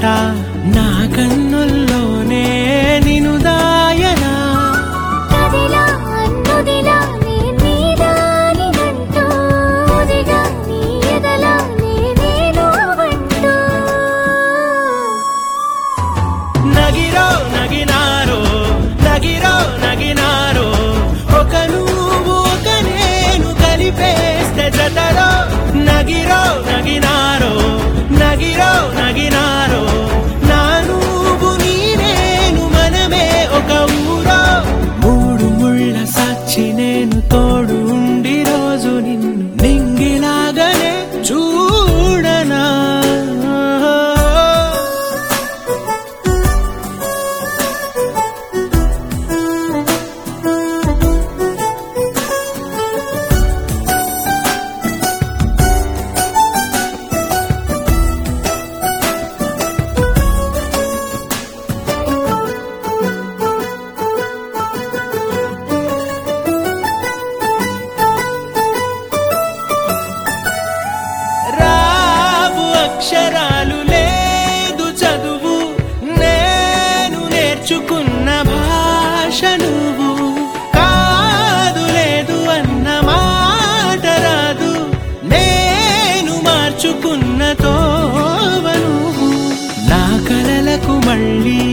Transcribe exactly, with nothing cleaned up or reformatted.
మాట నా కన్నుల్లోనే నిను దాయనా కదిలా అన్నుదిలా నీ నీదానినంటూ ఉదిగా నీ ఎదలా నేనేను వంటూ నగిరో నగినారో నగిరో నగినారో ఒక నువ్వు ఒక నేను కలిపేస్తే జతలో నగిరో నగినారో నగిరో నగినారో నా నువ్వు నీ నేను మనమే ఒక ఊరో మూడు ముళ్ళ సాక్షి నేను తోడు ఉండి రోజు నిన్ను నింగిలాగనే చూడనా రావు అక్షరాలు లేదు చదువు నేను నేర్చుకున్న భాష నువ్వు కాదు లేదు అన్న మాట రాదు నేను మార్చుకున్న తోవ నువ్వు నా కలలకు మళ్ళీ